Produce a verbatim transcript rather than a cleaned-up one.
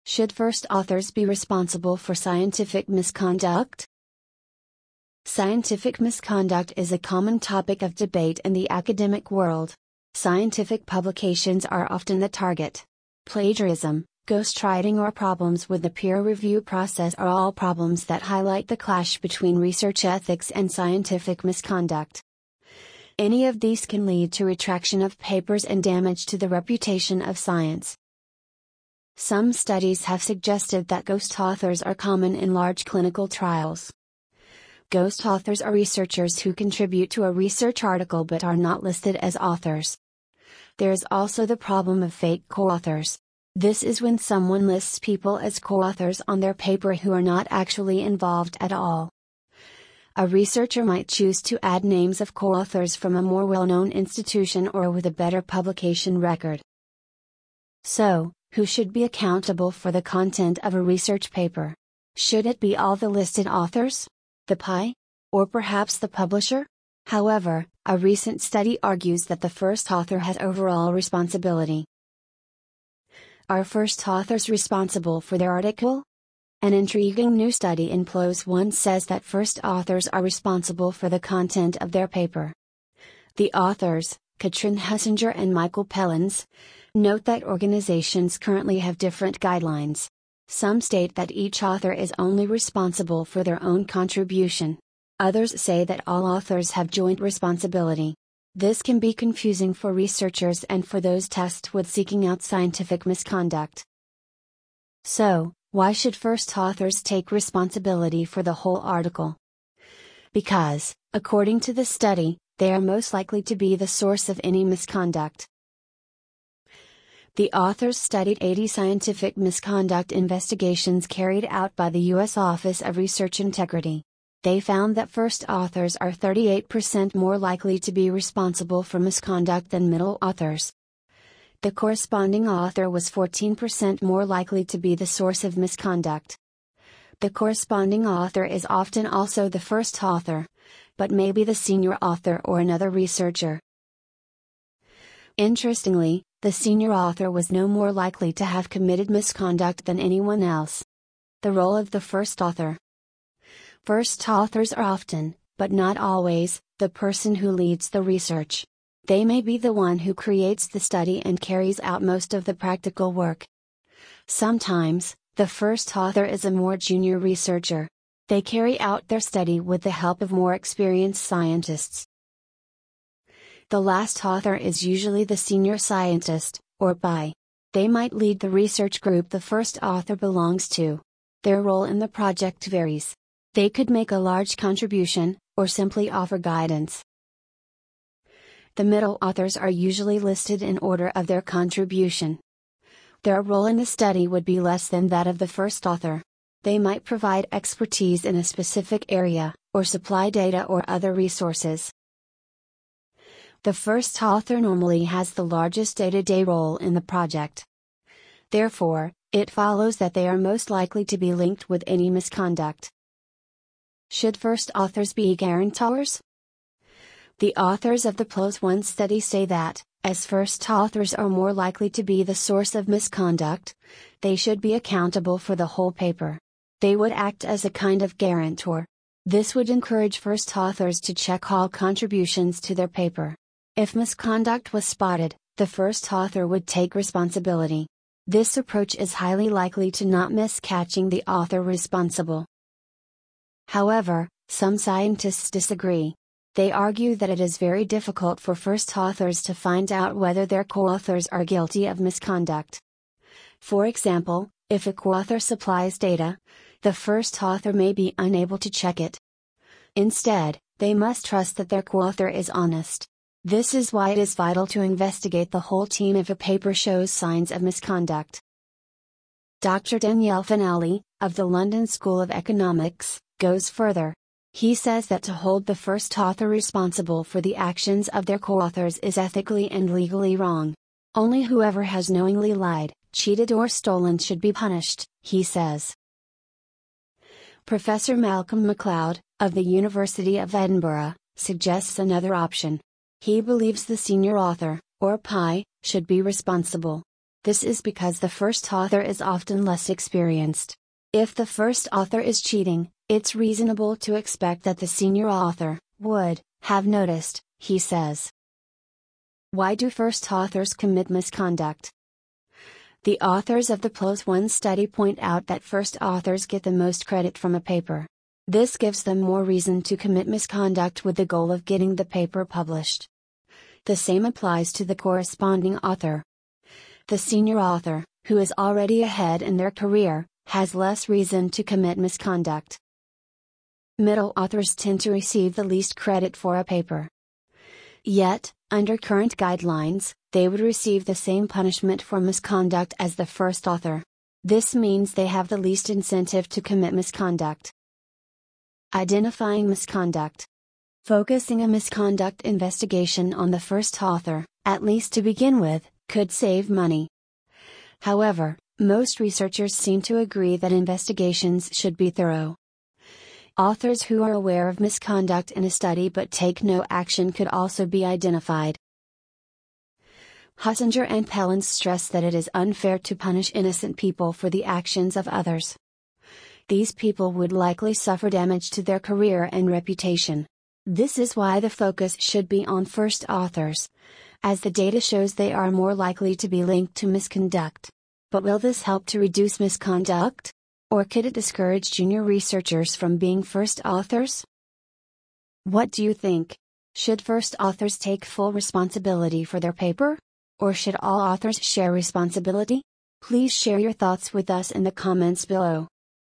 Should first authors be responsible for scientific misconduct? Scientific misconduct is a common topic of debate in the academic world. Scientific publications are often the target. Plagiarism, ghostwriting, or problems with the peer review process are all problems that highlight the clash between research ethics and scientific misconduct. Any of these can lead to retraction of papers and damage to the reputation of science. Some studies have suggested that ghost authors are common in large clinical trials. Ghost authors are researchers who contribute to a research article but are not listed as authors. There is also the problem of fake co-authors. This is when someone lists people as co-authors on their paper who are not actually involved at all. A researcher might choose to add names of co-authors from a more well-known institution or with a better publication record. So, who should be accountable for the content of a research paper? Should it be all the listed authors? The P I? Or perhaps the publisher? However, a recent study argues that the first author has overall responsibility. Are first authors responsible for their article? An intriguing new study in PLOS One says that first authors are responsible for the content of their paper. The authors, Katrin Hessinger and Michael Pellens, note that organizations currently have different guidelines. Some state that each author is only responsible for their own contribution. Others say that all authors have joint responsibility. This can be confusing for researchers and for those tasked with seeking out scientific misconduct. So, why should first authors take responsibility for the whole article? Because, according to the study, they are most likely to be the source of any misconduct. The authors studied eighty scientific misconduct investigations carried out by the U S Office of Research Integrity. They found that first authors are thirty-eight percent more likely to be responsible for misconduct than middle authors. The corresponding author was fourteen percent more likely to be the source of misconduct. The corresponding author is often also the first author, but may be the senior author or another researcher. Interestingly, the senior author was no more likely to have committed misconduct than anyone else. The role of the first author. First authors are often, but not always, the person who leads the research. They may be the one who creates the study and carries out most of the practical work. Sometimes, the first author is a more junior researcher. They carry out their study with the help of more experienced scientists. The last author is usually the senior scientist, or P I. They might lead the research group the first author belongs to. Their role in the project varies. They could make a large contribution, or simply offer guidance. The middle authors are usually listed in order of their contribution. Their role in the study would be less than that of the first author. They might provide expertise in a specific area, or supply data or other resources. The first author normally has the largest day-to-day role in the project. Therefore, it follows that they are most likely to be linked with any misconduct. Should first authors be guarantors? The authors of the PLOS One study say that, as first authors are more likely to be the source of misconduct, they should be accountable for the whole paper. They would act as a kind of guarantor. This would encourage first authors to check all contributions to their paper. If misconduct was spotted, the first author would take responsibility. This approach is highly likely to not miss catching the author responsible. However, some scientists disagree. They argue that it is very difficult for first authors to find out whether their co-authors are guilty of misconduct. For example, if a co-author supplies data, the first author may be unable to check it. Instead, they must trust that their co-author is honest. This is why it is vital to investigate the whole team if a paper shows signs of misconduct. Doctor Daniel Finelli, of the London School of Economics, goes further. He says that to hold the first author responsible for the actions of their co-authors is ethically and legally wrong. Only whoever has knowingly lied, cheated or stolen should be punished, he says. Professor Malcolm MacLeod, of the University of Edinburgh, suggests another option. He believes the senior author, or P I, should be responsible. This is because the first author is often less experienced. If the first author is cheating, it's reasonable to expect that the senior author would have noticed, he says. Why do first authors commit misconduct? The authors of the PLOS One study point out that first authors get the most credit from a paper. This gives them more reason to commit misconduct with the goal of getting the paper published. The same applies to the corresponding author. The senior author, who is already ahead in their career, has less reason to commit misconduct. Middle authors tend to receive the least credit for a paper. Yet, under current guidelines, they would receive the same punishment for misconduct as the first author. This means they have the least incentive to commit misconduct. Identifying misconduct. Focusing a misconduct investigation on the first author, at least to begin with, could save money. However, most researchers seem to agree that investigations should be thorough. Authors who are aware of misconduct in a study but take no action could also be identified. Hussinger and Pellens stress that it is unfair to punish innocent people for the actions of others. These people would likely suffer damage to their career and reputation. This is why the focus should be on first authors, as the data shows they are more likely to be linked to misconduct. But will this help to reduce misconduct? Or could it discourage junior researchers from being first authors? What do you think? Should first authors take full responsibility for their paper? Or should all authors share responsibility? Please share your thoughts with us in the comments below.